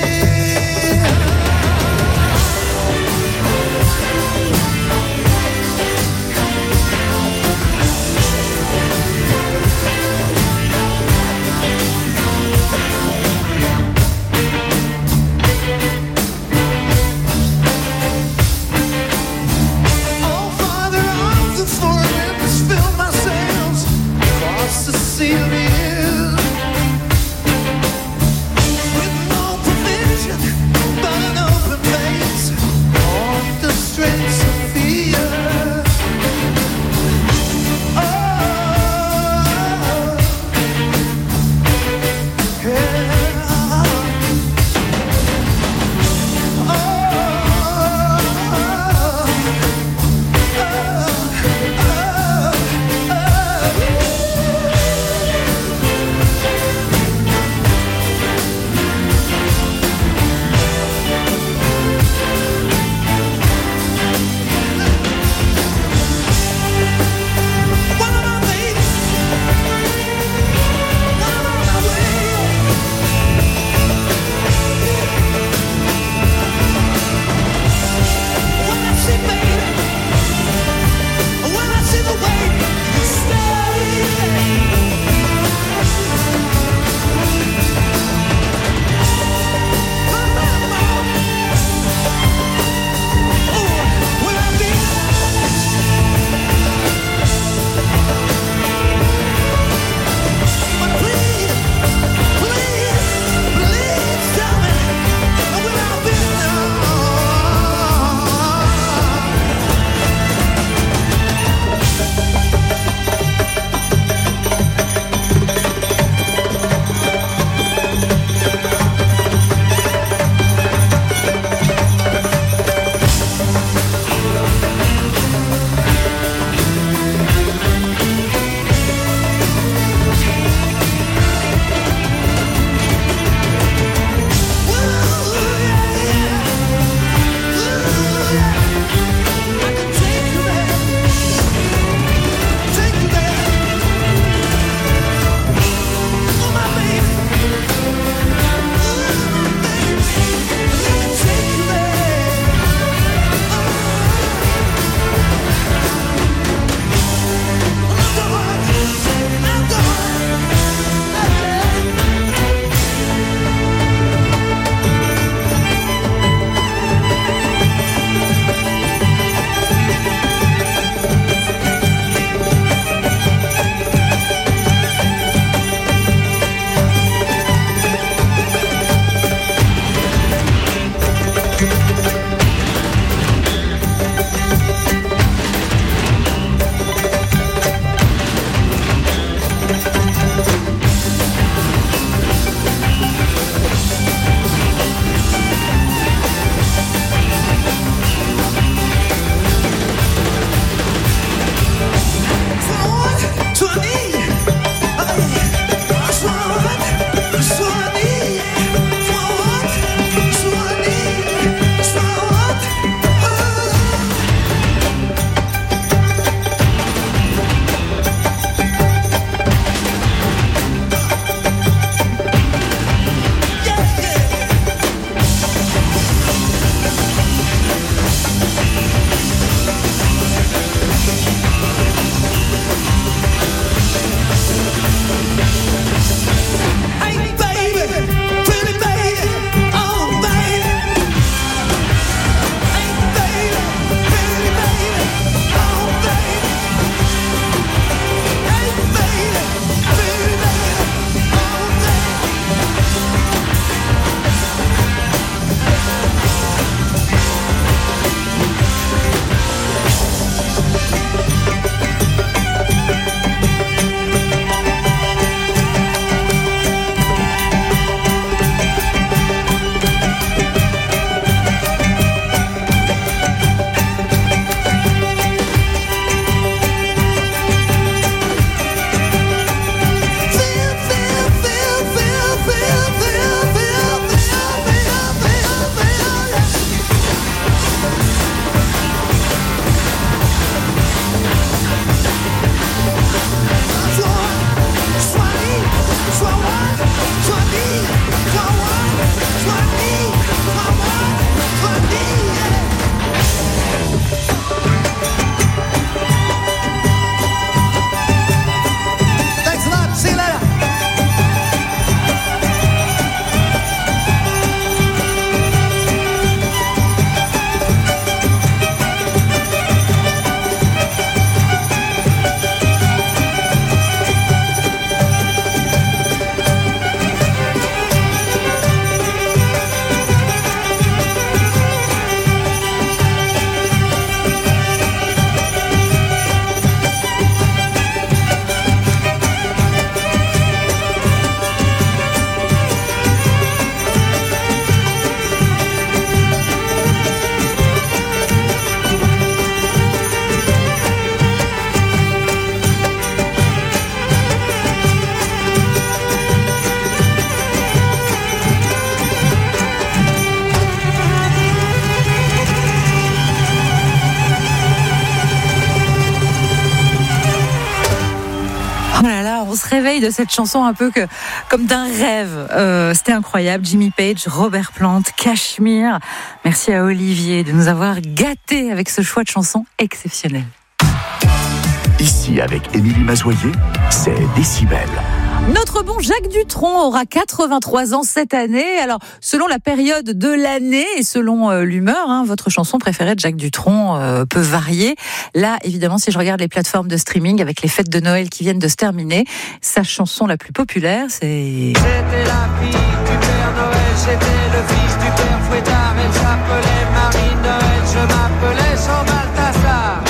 On se réveille de cette chanson un peu comme d'un rêve. C'était incroyable. Jimmy Page, Robert Plant, Cachemire. Merci à Olivier de nous avoir gâtés avec ce choix de chanson exceptionnel. Ici, avec Émilie Mazoyer, c'est Décibel. Notre bon Jacques Dutronc aura 83 ans cette année. Alors, selon la période de l'année et selon l'humeur, votre chanson préférée de Jacques Dutronc peut varier. Là, évidemment, si je regarde les plateformes de streaming avec les fêtes de Noël qui viennent de se terminer, sa chanson la plus populaire, c'est... J'étais la fille du Père Noël, j'étais le fils du Père Fouettard. Elle s'appelait Marie Noël, je m'appelais Jean Balthazar.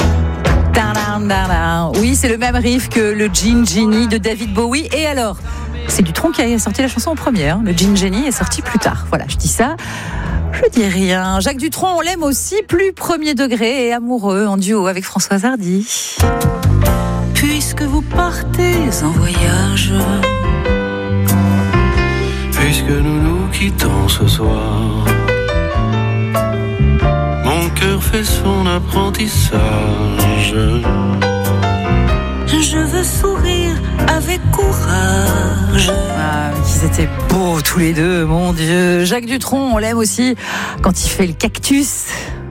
Oui, c'est le même riff que le Gin Genie de David Bowie. Et alors, c'est Dutronc qui a sorti la chanson en première. Le Gin Genie est sorti plus tard. Voilà, je dis ça, je dis rien. Jacques Dutronc, on l'aime aussi, plus premier degré et amoureux, en duo avec Françoise Hardy. Puisque vous partez en voyage, puisque nous nous quittons ce soir, mon cœur fait son apprentissage. Je veux sourire avec courage. Ah, ils étaient beaux tous les deux, mon Dieu. Jacques Dutronc, on l'aime aussi quand il fait le cactus.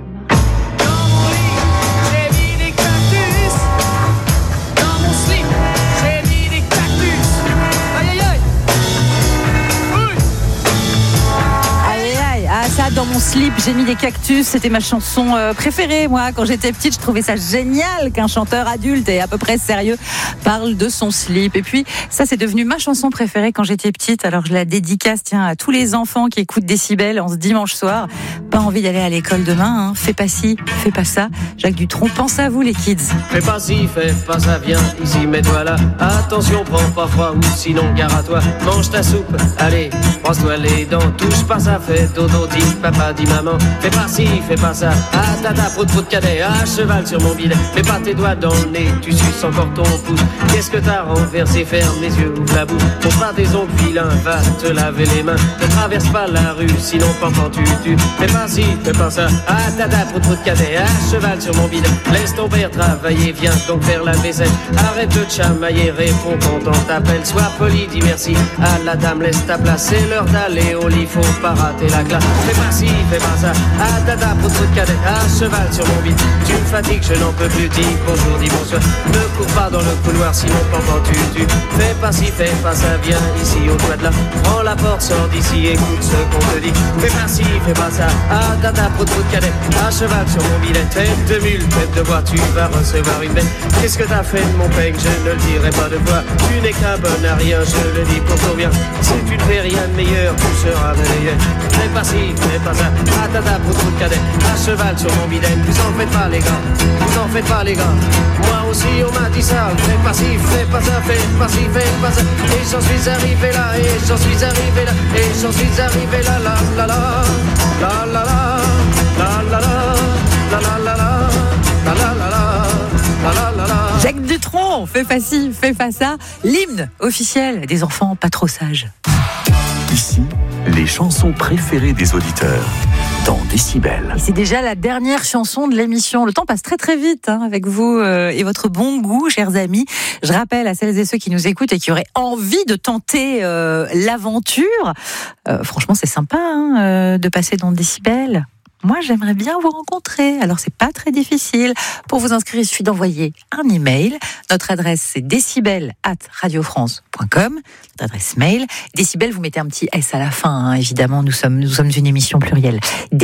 Dans mon slip, j'ai mis des cactus. C'était ma chanson préférée, moi. Quand j'étais petite, je trouvais ça génial qu'un chanteur adulte et à peu près sérieux parle de son slip. Et puis, ça, c'est devenu ma chanson préférée quand j'étais petite. Alors, je la dédicace, à tous les enfants qui écoutent Décibel en ce dimanche soir. Pas envie d'aller à l'école demain, Fais pas ci, fais pas ça. Jacques Dutronc, pense à vous, les kids. Fais pas ci, fais pas ça, viens ici, mets-toi là. Attention, prends pas froid ou sinon gare à toi. Mange ta soupe, allez, brosse-toi les dents. Touche pas ça, fais dodo, dis papa, dis maman. Fais pas ci, fais pas ça. Ah tata, prout prout cadet, à cheval sur mon bidet. Mets pas tes doigts dans le nez, tu suces encore ton pouce. Qu'est-ce que t'as renversé? Ferme les yeux, ouvre la bouche. Pour pas tes ongles vilains, va te laver les mains. Ne traverse pas la rue, sinon pendant tu. Fais pas ci, fais pas ça. Ah tata, prout prout cadet, à cheval sur mon bidet. Laisse ton père travailler, viens donc faire la vaisselle. Arrête de te chamailler, réponds quand on t'appelle. Sois poli, dis merci à la dame, laisse ta place. C'est l'heure d'aller au lit, faut pas rater la classe. Fais pas ci, fais pas ça. Ah tata, prout prout cadet, à cheval sur mon bide. Tu me fatigues, je n'en peux plus, dis bonjour, dis bonsoir. Ne cours pas dans le couloir, sinon pendant tu. Fais pas ci, fais pas ça, viens ici au toit de là. Prends la porte, sors d'ici, écoute ce qu'on te dit. Fais pas ci, fais pas ça. Ah tata, prout prout cadet, à cheval sur mon bidet. Tête de mule, tête de bois, tu vas recevoir une bête. Qu'est-ce que t'as fait de mon peigne? Je ne le dirai pas de voix. Tu n'es qu'un bon à rien, je le dis pour ton bien. Si tu ne fais rien de meilleur, tu seras meilleur. Fais pas ci, fais pas ça. Ah tata, prout prout cadet, à cheval sur mon bidet. Vous en faites pas les gars, vous en faites pas les gars. Moi aussi on m'a dit ça. Fais pas ci, fais pas ça, fais pas ci, fais pas ça. Et j'en suis arrivé là, et j'en suis arrivé là, et j'en suis arrivé là, la la la, la la la, la la la, la la la, la la la, la la la. Jacques Dutronc, fais pas ci, fais pas ça. L'hymne officiel des enfants pas trop sages. Ici, les chansons préférées des auditeurs dans Décibel. Et c'est déjà la dernière chanson de l'émission. Le temps passe très très vite avec vous et votre bon goût, chers amis. Je rappelle à celles et ceux qui nous écoutent et qui auraient envie de tenter l'aventure. Franchement, c'est sympa de passer dans Décibel. Moi, j'aimerais bien vous rencontrer. Alors, c'est pas très difficile. Pour vous inscrire, il suffit d'envoyer un email. Notre adresse, c'est decibel@radiofrance.com. Notre adresse mail. Décibel, vous mettez un petit S à la fin, évidemment. Nous sommes une émission plurielle.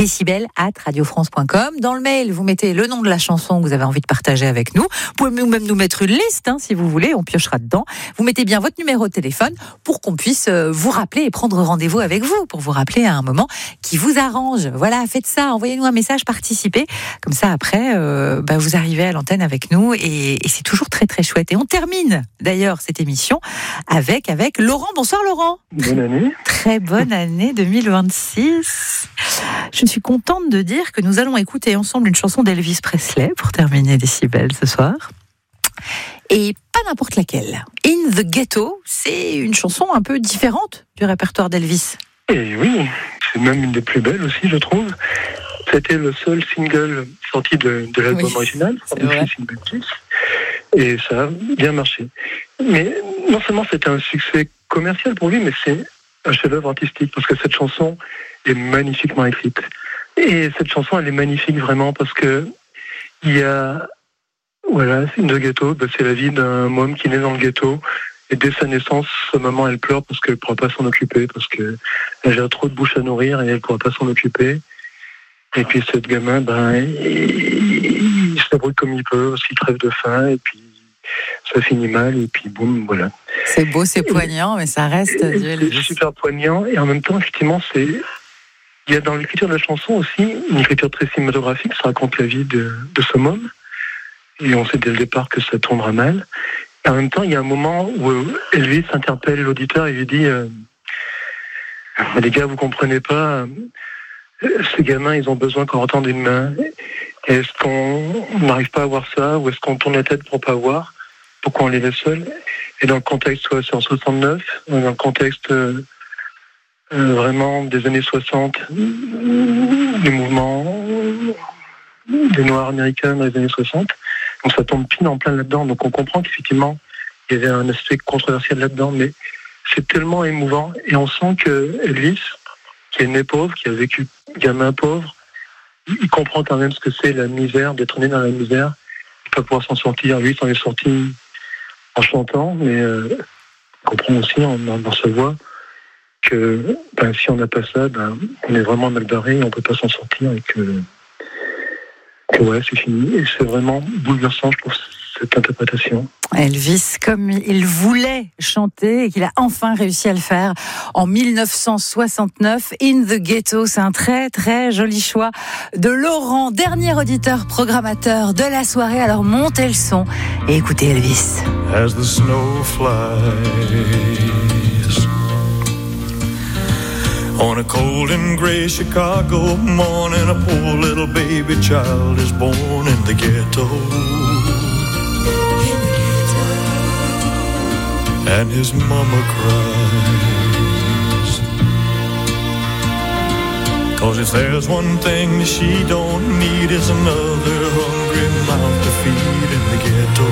decibel@radiofrance.com. Dans le mail, vous mettez le nom de la chanson que vous avez envie de partager avec nous. Vous pouvez même nous mettre une liste, si vous voulez. On piochera dedans. Vous mettez bien votre numéro de téléphone pour qu'on puisse vous rappeler et prendre rendez-vous avec vous, pour vous rappeler à un moment qui vous arrange. Voilà, faites ça. Envoyez-nous un message, participez. Comme ça, après, vous arrivez à l'antenne avec nous et c'est toujours très, très chouette. Et on termine, d'ailleurs, cette émission avec Laurent. Bonsoir, Laurent. Bonne année. Très bonne année 2026. Je suis contente de dire que nous allons écouter ensemble une chanson d'Elvis Presley pour terminer Décibel ce soir. Et pas n'importe laquelle. In the Ghetto, c'est une chanson un peu différente du répertoire d'Elvis. Et oui, c'est même une des plus belles aussi, je trouve. C'était le seul single sorti de l'album original, Et ça a bien marché. Mais non seulement c'était un succès commercial pour lui, mais c'est un chef-d'œuvre artistique, parce que cette chanson est magnifiquement écrite. Et cette chanson, elle est magnifique vraiment, parce que il y a, voilà, c'est une ghetto, c'est la vie d'un homme qui naît dans le ghetto. Et dès sa naissance, sa maman, elle pleure parce qu'elle ne pourra pas s'en occuper, parce qu'elle a trop de bouche à nourrir et elle ne pourra pas s'en occuper. Et puis, cette gamin, il se débrouille comme il peut, parce qu'il crève de faim, et puis ça finit mal, et puis boum, voilà. C'est beau, c'est poignant, mais ça reste... C'est super poignant, et en même temps, effectivement, il y a dans l'écriture de la chanson aussi une écriture très cinématographique, ça raconte la vie de ce môme, et on sait dès le départ que ça tombera mal. Et en même temps, il y a un moment où Elvis interpelle l'auditeur et lui dit les gars, vous comprenez pas, ces gamins, ils ont besoin qu'on entende une main. Est-ce qu'on n'arrive pas à voir ça, ou est-ce qu'on tourne la tête pour pas voir? Pourquoi on les laisse seuls? Et dans le contexte, c'est en 69, dans le contexte vraiment des années 60, du mouvement des Noirs américains dans les années 60, donc ça tombe pile en plein là-dedans. Donc on comprend qu'effectivement, il y avait un aspect controversiel là-dedans, mais c'est tellement émouvant. Et on sent que Elvis, qui est né pauvre, qui a vécu gamin pauvre, il comprend quand même ce que c'est la misère, d'être né dans la misère, il peut pouvoir s'en sortir. Lui, il s'en est sorti en chantant, mais on comprend aussi dans sa voix que si on n'a pas ça, on est vraiment mal barré, on ne peut pas s'en sortir, et que ouais, c'est fini. Et c'est vraiment bouleversant, je trouve, cette interprétation. Elvis, comme il voulait chanter et qu'il a enfin réussi à le faire en 1969, In the Ghetto, c'est un très très joli choix de Laurent, dernier auditeur programmateur de la soirée. Alors montez le son et écoutez Elvis. As the snow flies on a cold and gray Chicago morning, a poor little baby child is born in the ghetto. And his mama cries, 'cause if there's one thing she don't need is another hungry mouth to feed in the ghetto.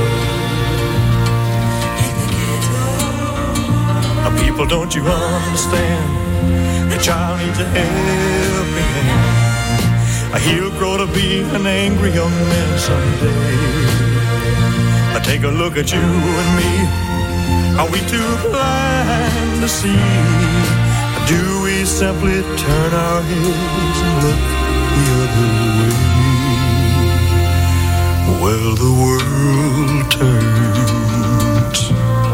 People, don't you understand? The child needs a helping hand. He'll grow to be an angry young man someday. Take a look at you and me. Are we too blind to see? Do we simply turn our heads and look the other way? Well, the world turns,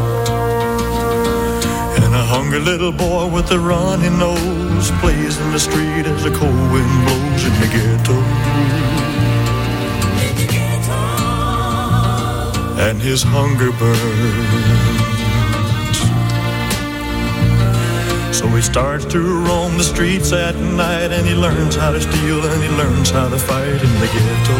and a hungry little boy with a runny nose plays in the street as the cold wind blows in the ghetto. And his hunger burns, so he starts to roam the streets at night, and he learns how to steal and he learns how to fight in the ghetto.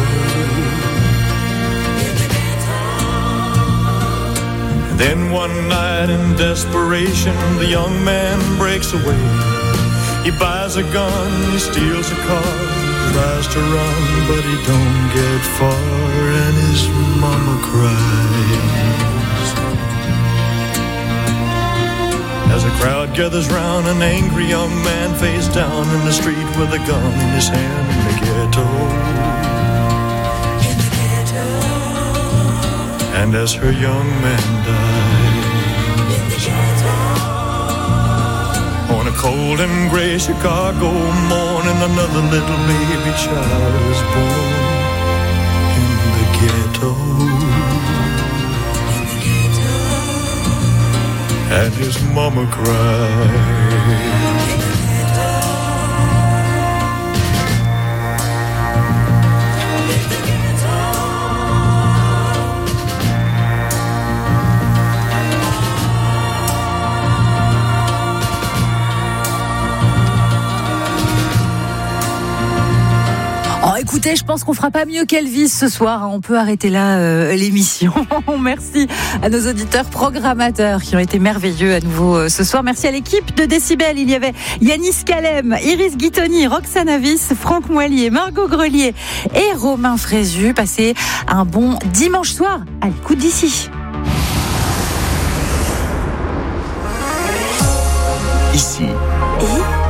And then one night in desperation, the young man breaks away. He buys a gun, he steals a car, tries to run, but he don't get far, and his mama cries. As a crowd gathers round, an angry young man face down in the street with a gun in his hand in the ghetto. And as her young man dies, on a cold and gray Chicago morning, another little baby child is born in the ghetto. And his mama cried. Écoutez, je pense qu'on fera pas mieux qu'Elvis ce soir. On peut arrêter là l'émission. Merci à nos auditeurs programmateurs qui ont été merveilleux à nouveau ce soir. Merci à l'équipe de Décibel. Il y avait Yanis Kalem, Iris Guitoni, Roxane Avis, Franck Moilier, Margot Grelier et Romain Frézu. Passez un bon dimanche soir à l'écoute d'ici. Ici. Et